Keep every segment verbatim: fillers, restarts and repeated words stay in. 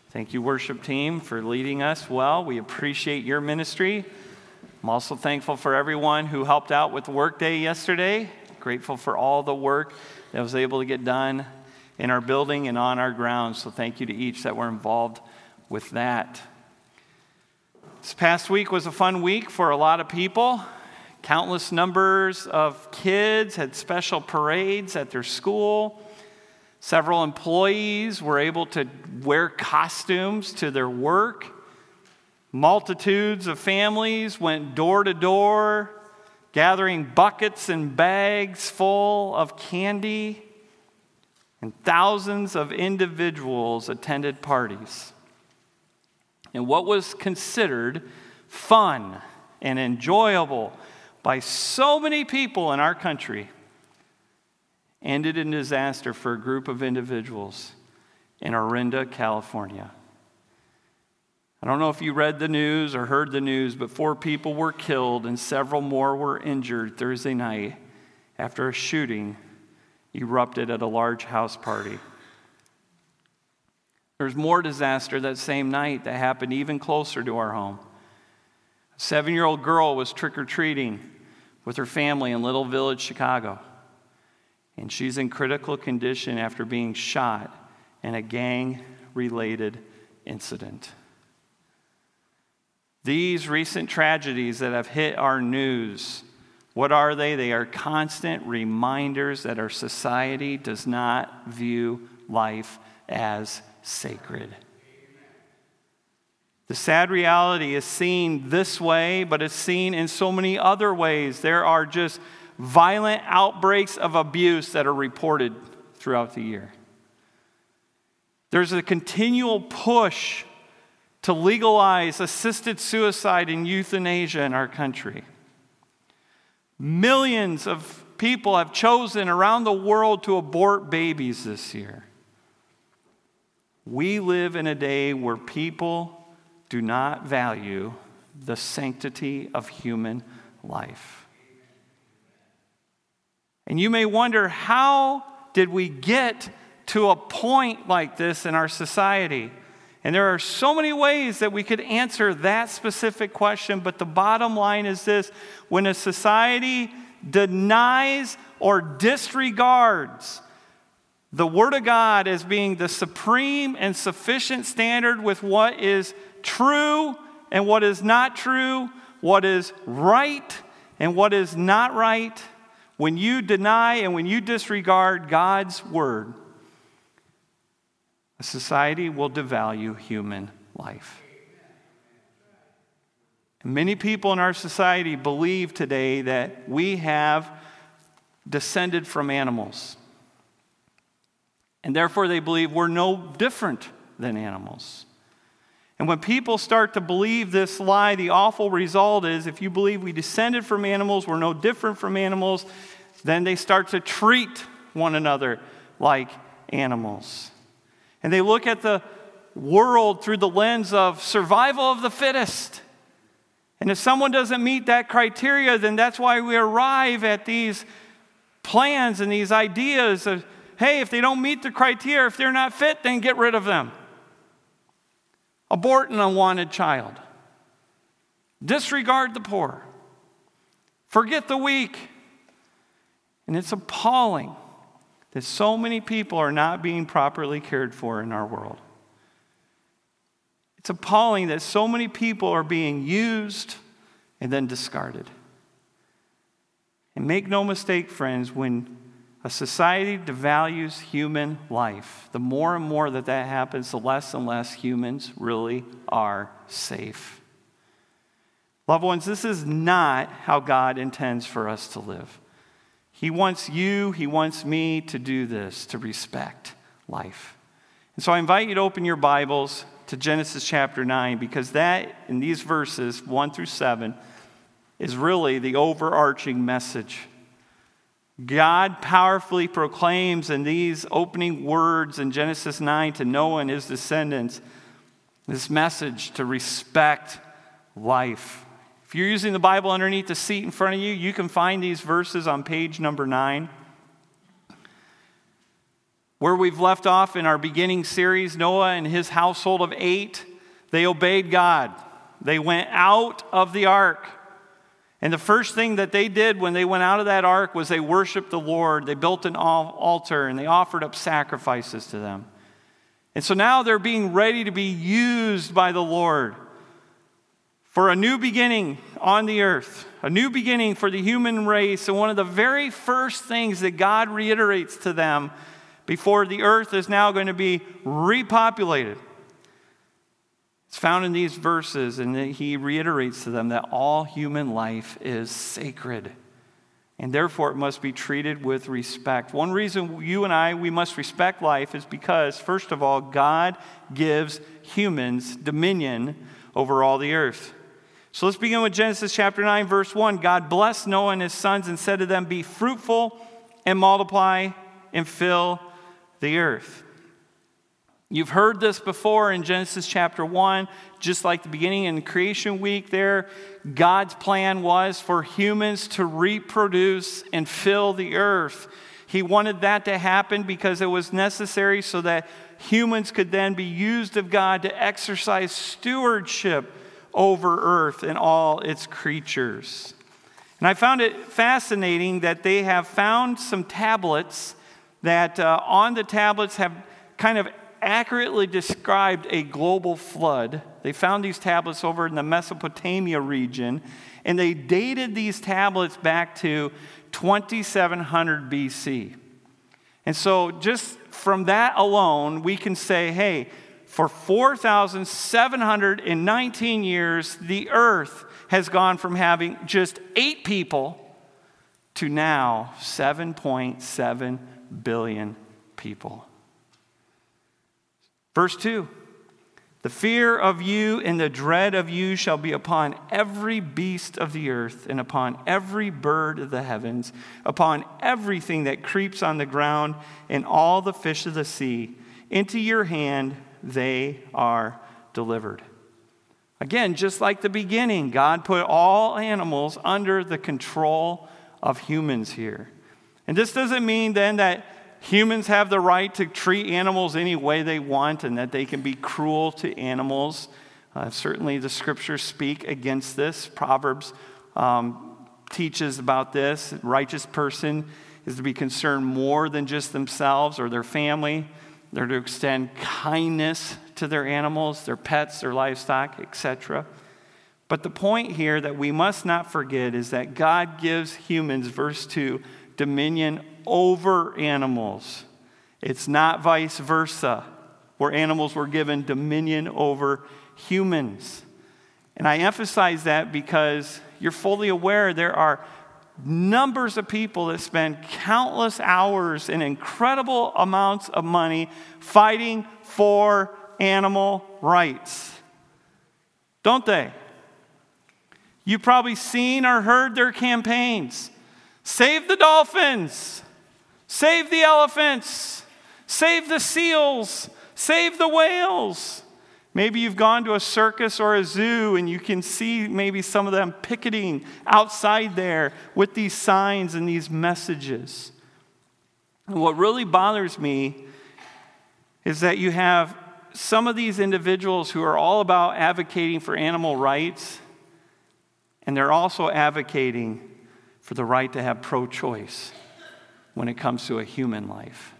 Thank you, worship team, for leading us well. We appreciate your ministry. I'm also thankful for everyone who helped out with Workday yesterday. Grateful for all the work that was able to get done in our building and on our grounds. So thank you to each that were involved with that. This past week was a fun week for a lot of people. Countless numbers of kids had special parades at their school. Several employees were able to wear costumes to their work. Multitudes of families went door to door, gathering buckets and bags full of candy. And thousands of individuals attended parties. And what was considered fun and enjoyable by so many people in our country ended in disaster for a group of individuals in Orinda, California. I don't know if you read the news or heard the news, but four people were killed and several more were injured Thursday night after a shooting erupted at a large house party. There's more disaster that same night that happened even closer to our home. A seven-year-old girl was trick-or-treating with her family in Little Village, Chicago. And she's in critical condition after being shot in a gang-related incident. These recent tragedies that have hit our news, what are they? They are constant reminders that our society does not view life as sacred. The sad reality is seen this way, but it's seen in so many other ways. There are just violent outbreaks of abuse that are reported throughout the year. There's a continual push to legalize assisted suicide and euthanasia in our country. Millions of people have chosen around the world to abort babies this year. We live in a day where people do not value the sanctity of human life. And you may wonder, how did we get to a point like this in our society? And there are so many ways that we could answer that specific question, but the bottom line is this: when a society denies or disregards the Word of God as being the supreme and sufficient standard with what is true and what is not true, what is right and what is not right, when you deny and when you disregard God's Word, a society will devalue human life. And many people in our society believe today that we have descended from animals. And therefore they believe we're no different than animals. And when people start to believe this lie, the awful result is, if you believe we descended from animals, we're no different from animals, then they start to treat one another like animals. And they look at the world through the lens of survival of the fittest. And if someone doesn't meet that criteria, then that's why we arrive at these plans and these ideas of, hey, if they don't meet the criteria, if they're not fit, then get rid of them. Abort an unwanted child. Disregard the poor. Forget the weak. And it's appalling that so many people are not being properly cared for in our world. It's appalling that so many people are being used and then discarded. And make no mistake, friends, when a society devalues human life, the more and more that that happens, the less and less humans really are safe. Loved ones, this is not how God intends for us to live. He wants you, He wants me to do this, to respect life. And so I invite you to open your Bibles to Genesis chapter nine, because that, in these verses, one through seven, is really the overarching message. God powerfully proclaims in these opening words in Genesis nine to Noah and his descendants this message to respect life. If you're using the Bible underneath the seat in front of you, you can find these verses on page number nine. Where we've left off in our beginning series, Noah and his household of eight, they obeyed God. They went out of the ark. And the first thing that they did when they went out of that ark was they worshiped the Lord. They built an altar and they offered up sacrifices to them. And so now they're being ready to be used by the Lord for a new beginning on the earth, a new beginning for the human race. And one of the very first things that God reiterates to them before the earth is now going to be repopulated, it's found in these verses, and he reiterates to them that all human life is sacred, and therefore it must be treated with respect. One reason you and I, we must respect life is because, first of all, God gives humans dominion over all the earth. So let's begin with Genesis chapter nine, verse one. God blessed Noah and his sons and said to them, "Be fruitful and multiply and fill the earth." You've heard this before in Genesis chapter one, just like the beginning in creation week there. God's plan was for humans to reproduce and fill the earth. He wanted that to happen because it was necessary so that humans could then be used of God to exercise stewardship over earth and all its creatures. And I found it fascinating that they have found some tablets that uh, on the tablets have kind of accurately described a global flood. They found these tablets over in the Mesopotamia region, and they dated these tablets back to twenty-seven hundred B C. And so just from that alone, we can say, hey, for four thousand seven hundred nineteen years, the earth has gone from having just eight people to now seven point seven billion people. Verse two, the fear of you and the dread of you shall be upon every beast of the earth and upon every bird of the heavens, upon everything that creeps on the ground and all the fish of the sea. Into your hand they are delivered. Again, just like the beginning, God put all animals under the control of humans here. And this doesn't mean then that humans have the right to treat animals any way they want and that they can be cruel to animals. Uh, certainly the scriptures speak against this. Proverbs um, teaches about this. A righteous person is to be concerned more than just themselves or their family. They're to extend kindness to their animals, their pets, their livestock, et cetera. But the point here that we must not forget is that God gives humans, verse two, dominion over animals. It's not vice versa, where animals were given dominion over humans. And I emphasize that because you're fully aware there are numbers of people that spend countless hours and incredible amounts of money fighting for animal rights. Don't they? You've probably seen or heard their campaigns. Save the dolphins. Save the elephants. Save the seals. Save the whales. Maybe you've gone to a circus or a zoo and you can see maybe some of them picketing outside there with these signs and these messages. And what really bothers me is that you have some of these individuals who are all about advocating for animal rights, and they're also advocating for the right to have pro-choice when it comes to a human life.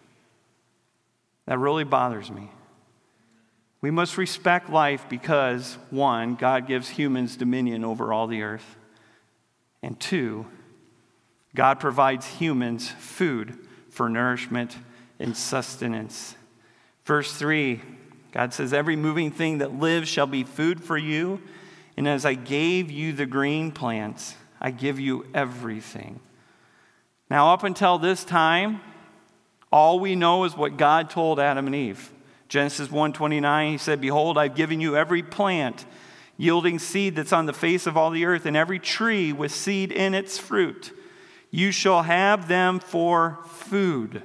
That really bothers me. We must respect life because, one, God gives humans dominion over all the earth. And two, God provides humans food for nourishment and sustenance. Verse three, God says, every moving thing that lives shall be food for you. And as I gave you the green plants, I give you everything. Now, up until this time, all we know is what God told Adam and Eve. Genesis one twenty-nine, he said, behold, I've given you every plant yielding seed that's on the face of all the earth, and every tree with seed in its fruit. You shall have them for food.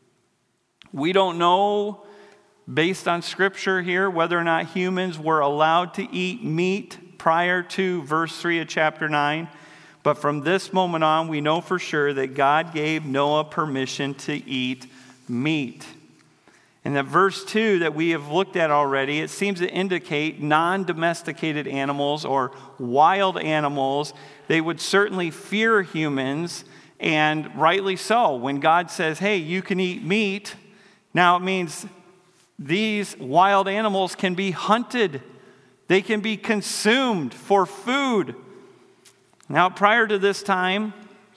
We don't know, based on scripture here, whether or not humans were allowed to eat meat prior to verse three of chapter nine. But from this moment on, we know for sure that God gave Noah permission to eat meat. And that verse two that we have looked at already, it seems to indicate non-domesticated animals or wild animals. They would certainly fear humans, and rightly so. When God says, hey, you can eat meat, now it means these wild animals can be hunted. They can be consumed for food. Now, prior to this time,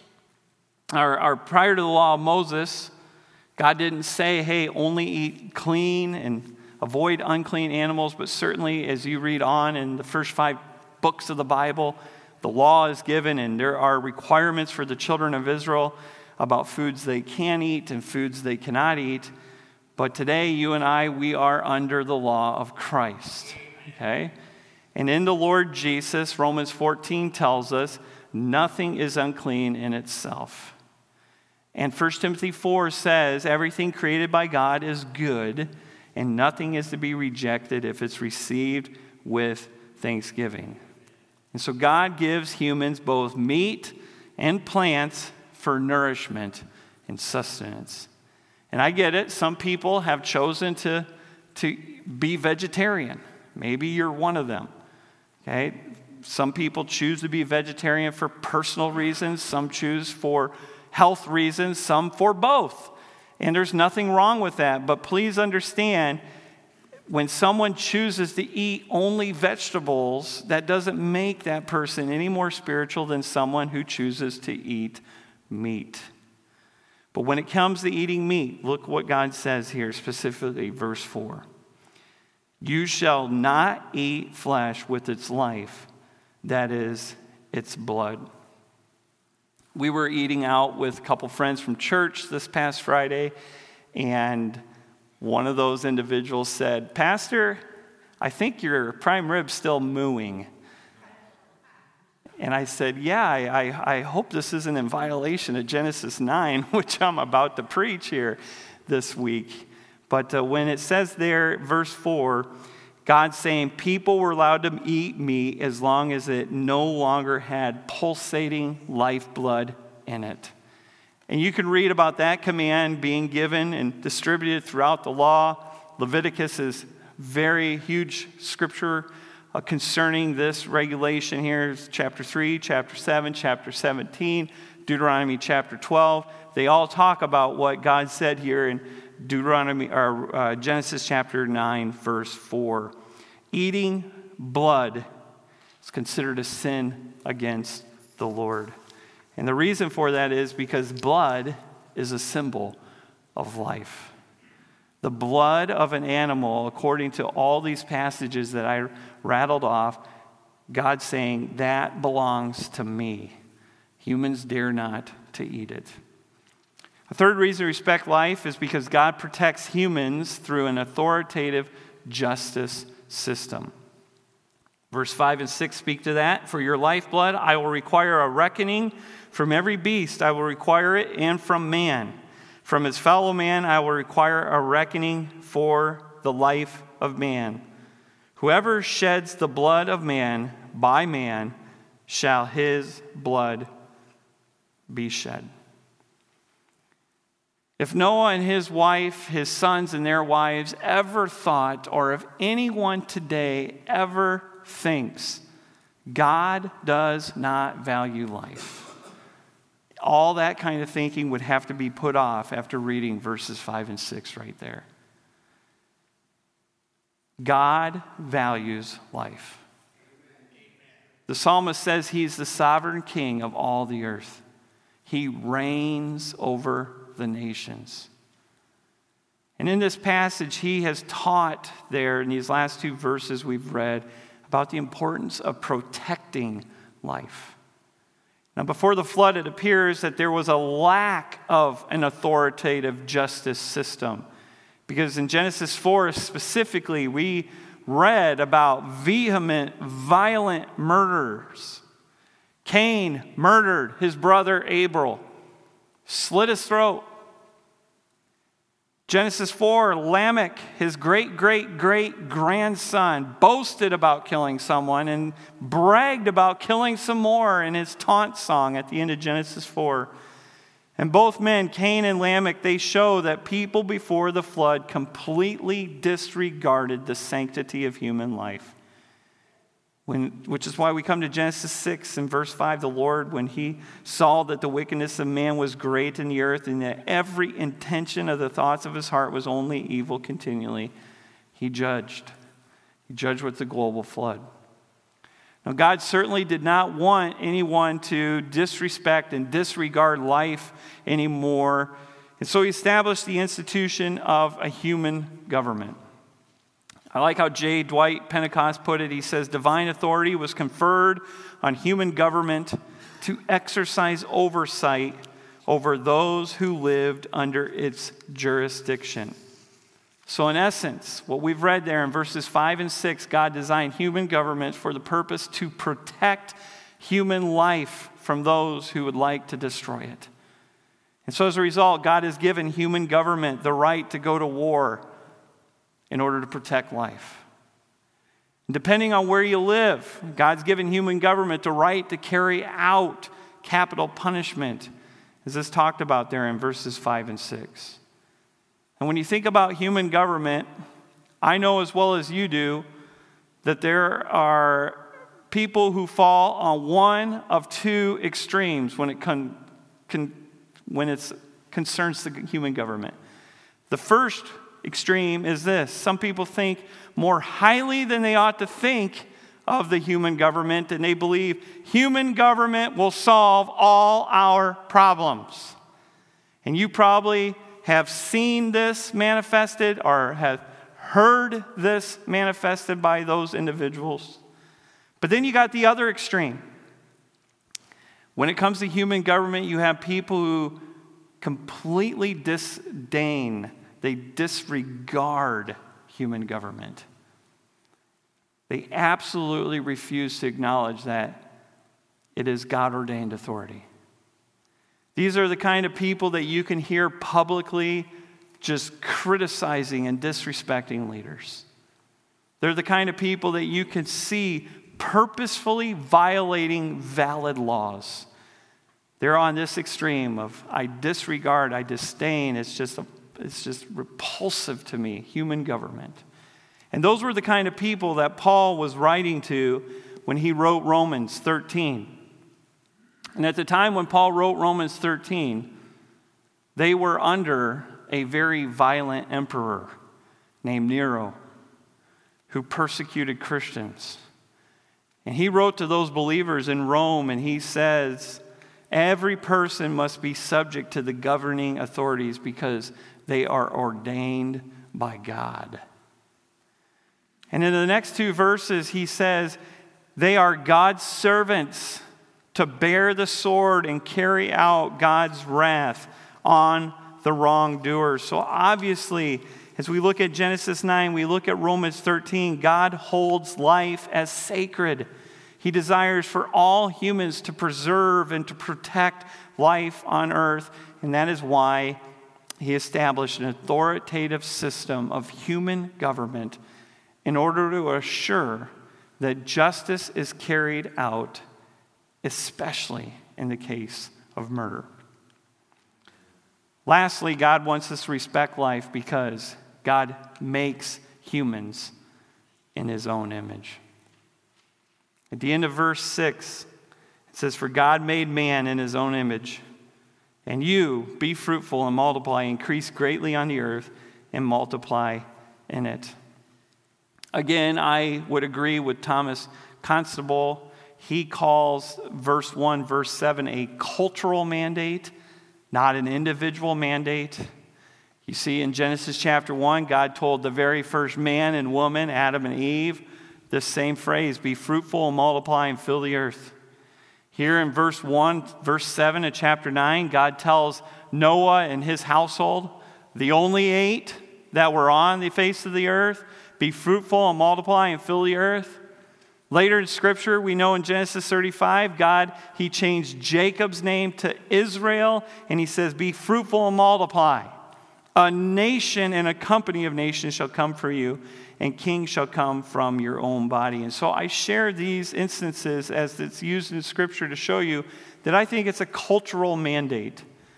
or, or prior to the law of Moses, God didn't say, hey, only eat clean and avoid unclean animals, but certainly as you read on in the first five books of the Bible, the law is given and there are requirements for the children of Israel about foods they can eat and foods they cannot eat. But today, you and I, we are under the law of Christ, okay? And in the Lord Jesus, Romans fourteen tells us, nothing is unclean in itself. And First Timothy four says, everything created by God is good, and nothing is to be rejected if it's received with thanksgiving. And so God gives humans both meat and plants for nourishment and sustenance. And I get it. Some people have chosen to, to be vegetarian. Maybe you're one of them. Okay? Some people choose to be vegetarian for personal reasons. Some choose for health reasons. Some for both. And there's nothing wrong with that. But please understand, when someone chooses to eat only vegetables, that doesn't make that person any more spiritual than someone who chooses to eat meat. But when it comes to eating meat, look what God says here, specifically verse four. You shall not eat flesh with its life, that is, its blood. We were eating out with a couple friends from church this past Friday, and one of those individuals said, Pastor, I think your prime rib's still mooing. And I said, yeah, I, I, I hope this isn't in violation of Genesis nine, which I'm about to preach here this week. But uh, when it says there, verse four, God's saying people were allowed to eat meat as long as it no longer had pulsating lifeblood in it. And you can read about that command being given and distributed throughout the law. Leviticus is very huge scripture Uh, concerning this regulation here. Chapter three, chapter seven, chapter seventeen, Deuteronomy chapter twelve. They all talk about what God said here in Deuteronomy or uh, Genesis chapter nine, verse four. Eating blood is considered a sin against the Lord. And the reason for that is because blood is a symbol of life. The blood of an animal, according to all these passages that I rattled off, God's saying, that belongs to me. Humans dare not to eat it. A third reason to respect life is because God protects humans through an authoritative justice system. Verse five and six speak to that. For your lifeblood, I will require a reckoning from every beast. I will require it, and from man. From his fellow man, I will require a reckoning for the life of man. Whoever sheds the blood of man, by man shall his blood be shed. If Noah and his wife, his sons and their wives ever thought, or if anyone today ever thinks, God does not value life, all that kind of thinking would have to be put off after reading verses five and six right there. God values life. The psalmist says he's the sovereign king of all the earth. He reigns over the nations. And in this passage, he has taught there in these last two verses we've read about the importance of protecting life. Now, before the flood, it appears that there was a lack of an authoritative justice system. Because in Genesis four specifically, we read about vehement, violent murders. Cain murdered his brother Abel, slit his throat. Genesis four, Lamech, his great-great-great-grandson, boasted about killing someone and bragged about killing some more in his taunt song at the end of Genesis four. And both men, Cain and Lamech, they show that people before the flood completely disregarded the sanctity of human life. When, which is why we come to Genesis six and verse five. The Lord, when he saw that the wickedness of man was great in the earth and that every intention of the thoughts of his heart was only evil continually, he judged. He judged with the global flood. Now, God certainly did not want anyone to disrespect and disregard life anymore. And so he established the institution of a human government. I like how J. Dwight Pentecost put it. He says, divine authority was conferred on human government to exercise oversight over those who lived under its jurisdiction. So in essence, what we've read there in verses five and six, God designed human government for the purpose to protect human life from those who would like to destroy it. And so as a result, God has given human government the right to go to war in order to protect life. And depending on where you live, God's given human government the right to carry out capital punishment, as is talked about there in verses five and six. And when you think about human government, I know as well as you do that there are people who fall on one of two extremes when it con- con- when it concerns the human government. The first extreme is this. Some people think more highly than they ought to think of the human government, and they believe human government will solve all our problems. And you probably have seen this manifested or have heard this manifested by those individuals. But then you got the other extreme. When it comes to human government, you have people who completely disdain, they disregard human government. They absolutely refuse to acknowledge that it is God-ordained authority. These are the kind of people that you can hear publicly just criticizing and disrespecting leaders. They're the kind of people that you can see purposefully violating valid laws. They're on this extreme of I disregard, I disdain, it's just a It's just repulsive to me, human government. And those were the kind of people that Paul was writing to when he wrote Romans thirteen. And at the time when Paul wrote Romans thirteen, they were under a very violent emperor named Nero who persecuted Christians. And he wrote to those believers in Rome, and he says, every person must be subject to the governing authorities because they are ordained by God. And in the next two verses, he says, they are God's servants to bear the sword and carry out God's wrath on the wrongdoers. So obviously, as we look at Genesis nine, we look at Romans thirteen, God holds life as sacred. He desires for all humans to preserve and to protect life on earth, and that is why he established an authoritative system of human government in order to assure that justice is carried out, especially in the case of murder. Lastly, God wants us to respect life because God makes humans in his own image. At the end of verse six, it says, for God made man in his own image. And you, be fruitful and multiply, increase greatly on the earth and multiply in it. Again, I would agree with Thomas Constable. He calls verse one, verse seven a cultural mandate, not an individual mandate. You see, in Genesis chapter one, God told the very first man and woman, Adam and Eve, this same phrase, be fruitful and multiply and fill the earth. Here in verse one, verse seven of chapter nine, God tells Noah and his household, the only eight that were on the face of the earth, be fruitful and multiply and fill the earth. Later in Scripture, we know in Genesis thirty-five, God, he changed Jacob's name to Israel, and he says, be fruitful and multiply. A nation and a company of nations shall come for you, and kings shall come from your own body. And so I share these instances as it's used in Scripture to show you that I think it's a cultural mandate.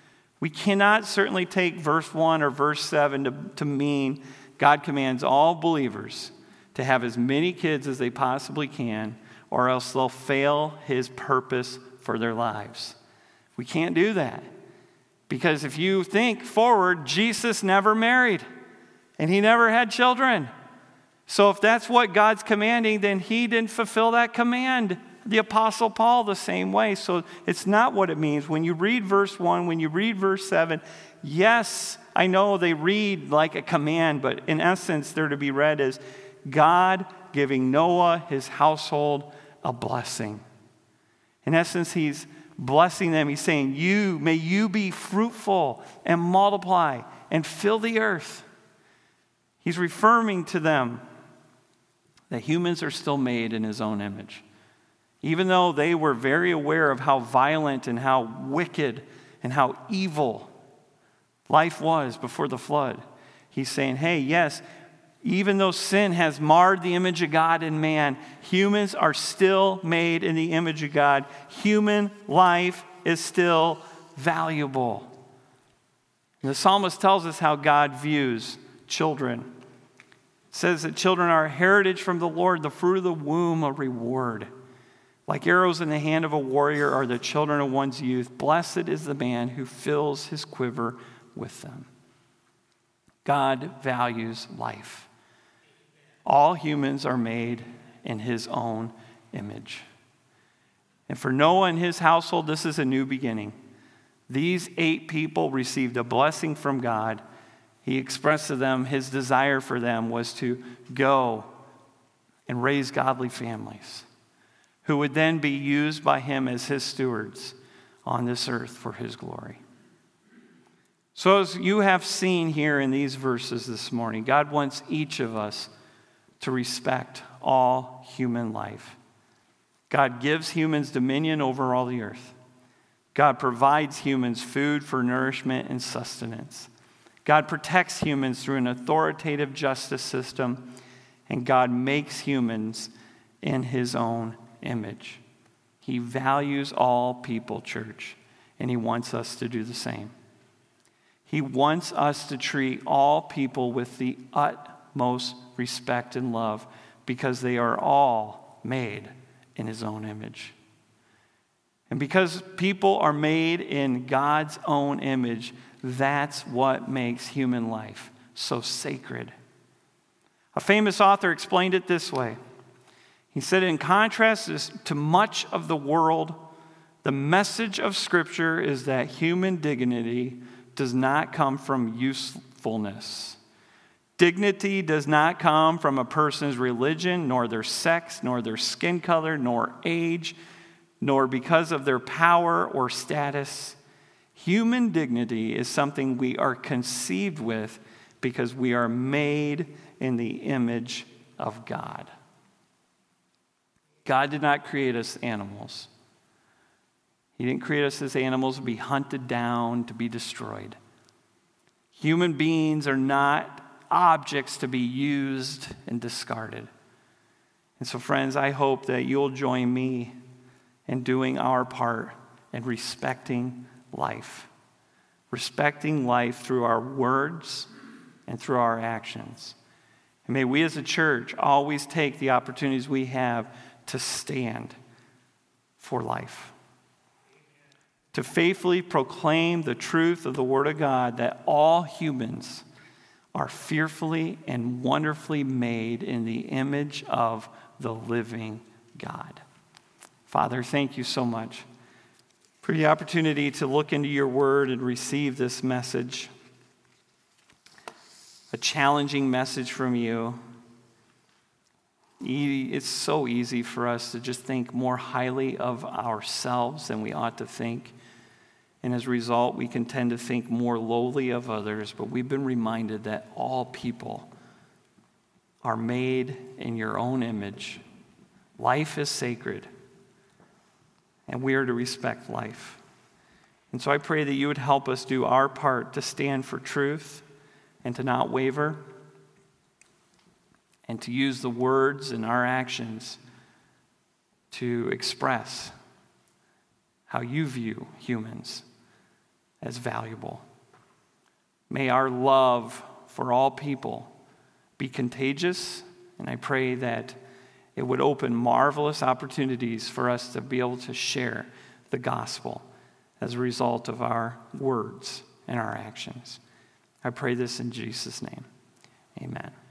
We cannot certainly take verse one or verse seven to, to mean God commands all believers to have as many kids as they possibly can, or else they'll fail his purpose for their lives. We can't do that. Because if you think forward, Jesus never married, and he never had children. So if that's what God's commanding, then he didn't fulfill that command. The Apostle Paul the same way. So it's not what it means. When you read verse one, when you read verse seven, yes, I know they read like a command, but in essence, they're to be read as God giving Noah, his household, a blessing. In essence, he's blessing them. He's saying, you, may you be fruitful and multiply and fill the earth. He's referring to them that humans are still made in his own image. Even though they were very aware of how violent and how wicked and how evil life was before the flood, he's saying, hey, yes, even though sin has marred the image of God in man, humans are still made in the image of God. Human life is still valuable. And the psalmist tells us how God views children. It says that children are a heritage from the Lord, the fruit of the womb, a reward. Like arrows in the hand of a warrior are the children of one's youth. Blessed is the man who fills his quiver with them. God values life. All humans are made in his own image. And for Noah and his household, this is a new beginning. These eight people received a blessing from God. He expressed to them his desire for them was to go and raise godly families who would then be used by him as his stewards on this earth for his glory. So as you have seen here in these verses this morning, God wants each of us to respect all human life. God gives humans dominion over all the earth. God provides humans food for nourishment and sustenance. God protects humans through an authoritative justice system, and God makes humans in his own image. He values all people, church, and he wants us to do the same. He wants us to treat all people with the utmost respect and love because they are all made in his own image. And because people are made in God's own image, that's what makes human life so sacred. A famous author explained it this way. He said, in contrast to much of the world, the message of Scripture is that human dignity does not come from usefulness. Dignity does not come from a person's religion, nor their sex, nor their skin color, nor age, nor because of their power or status. Human dignity is something we are conceived with because we are made in the image of God. God did not create us animals. He didn't create us as animals to be hunted down, to be destroyed. Human beings are not objects to be used and discarded. And so, friends, I hope that you'll join me in doing our part in respecting life. Respecting life through our words and through our actions. And may we as a church always take the opportunities we have to stand for life. To faithfully proclaim the truth of the Word of God that all humans are fearfully and wonderfully made in the image of the living God. Father, thank you so much for the opportunity to look into your word and receive this message, a challenging message from you. It's so easy for us to just think more highly of ourselves than we ought to think. And as a result, we can tend to think more lowly of others, but we've been reminded that all people are made in your own image. Life is sacred, and we are to respect life. And so I pray that you would help us do our part to stand for truth and to not waver, and to use the words and our actions to express how you view humans as valuable. May our love for all people be contagious, and I pray that it would open marvelous opportunities for us to be able to share the gospel as a result of our words and our actions. I pray this in Jesus' name. Amen.